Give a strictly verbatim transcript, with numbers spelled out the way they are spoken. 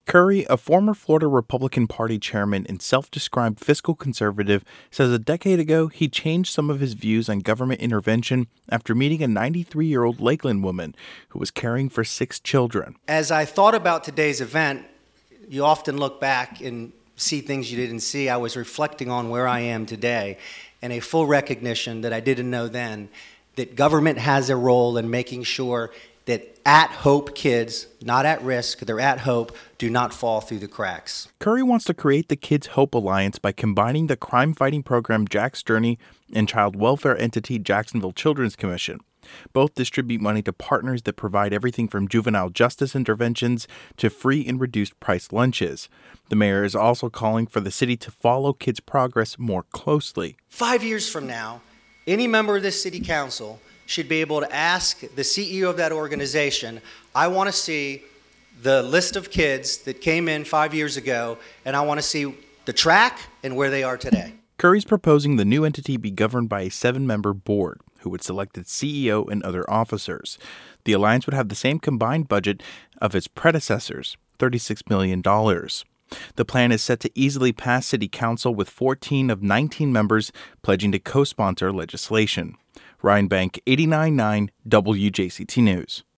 Curry, a former Florida Republican Party chairman and self-described fiscal conservative, says a decade ago he changed some of his views on government intervention after meeting a ninety-three-year-old Lakeland woman who was caring for six children. As I thought about today's event, you often look back and see things you didn't see. I was reflecting on where I am today and a full recognition that I didn't know then, that government has a role in making sure that at-hope kids, not at risk, they're at hope, do not fall through the cracks. Curry wants to create the Kids Hope Alliance by combining the crime-fighting program Jack's Journey and child welfare entity Jacksonville Children's Commission. Both distribute money to partners that provide everything from juvenile justice interventions to free and reduced price lunches. The mayor is also calling for the city to follow kids' progress more closely. Five years from now, any member of this city council should be able to ask the C E O of that organization, I want to see the list of kids that came in five years ago, and I want to see the track and where they are today. Curry's proposing the new entity be governed by a seven-member board, who would select its C E O and other officers. The alliance would have the same combined budget of its predecessors, thirty-six million dollars. The plan is set to easily pass City Council with fourteen of nineteen members pledging to co-sponsor legislation. Ryan Bank, eighty-nine point nine W J C T News.